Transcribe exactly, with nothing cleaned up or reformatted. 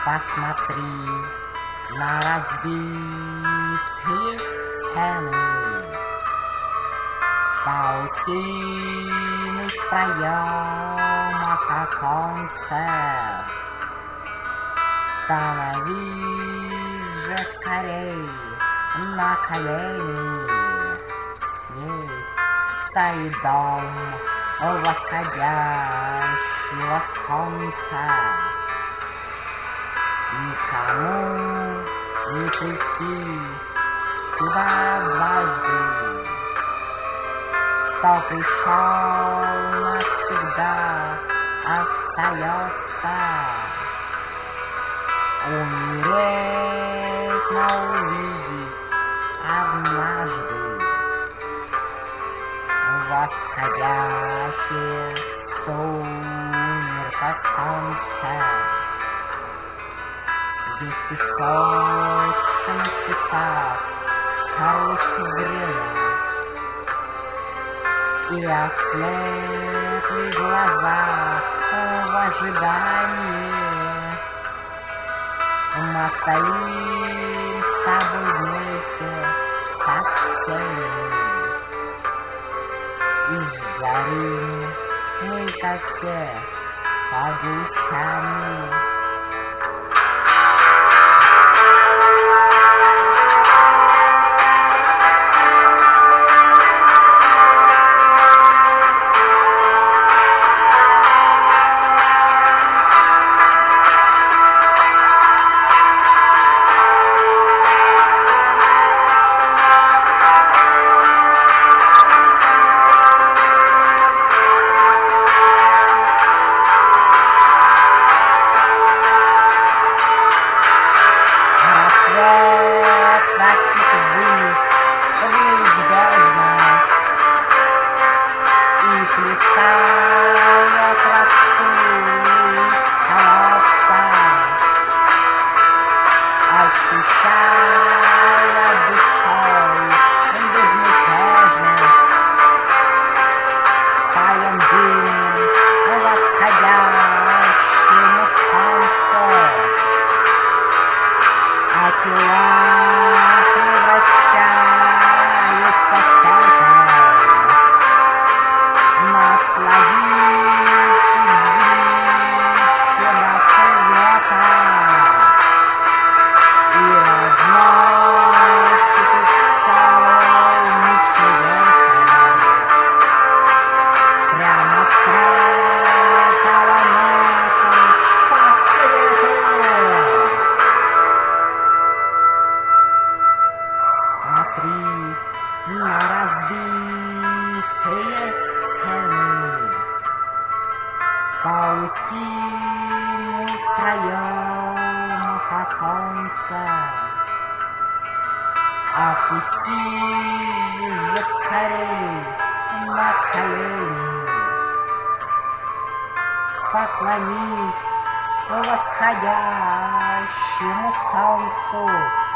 Посмотри на разбитые стены, паутины в проемах оконцев. Становись же скорей на колени. Есть стоит дом восходящего солнца. Никому не прийти сюда дважды. Кто пришел навсегда, остается. Умереть, но увидеть однажды восходящее в сумерках солнце. Здесь в песочных часах скорось время, и ослепли глаза в ожидании. Мы стоим с тобой вместе со всеми, и сгорим мы-то все под лучами. Плеская красу из колодца, ощущая душой безмятежность, таем дым восходящему солнцу, а тела превращаются в пепел. Насладившись величием рассвета, и разносит их солнечный ветер прямо с этого места по свету. Смотри на разбитые стены, паутину в проемах оконца. Опустись же скорей на колени, поклонись восходящему солнцу.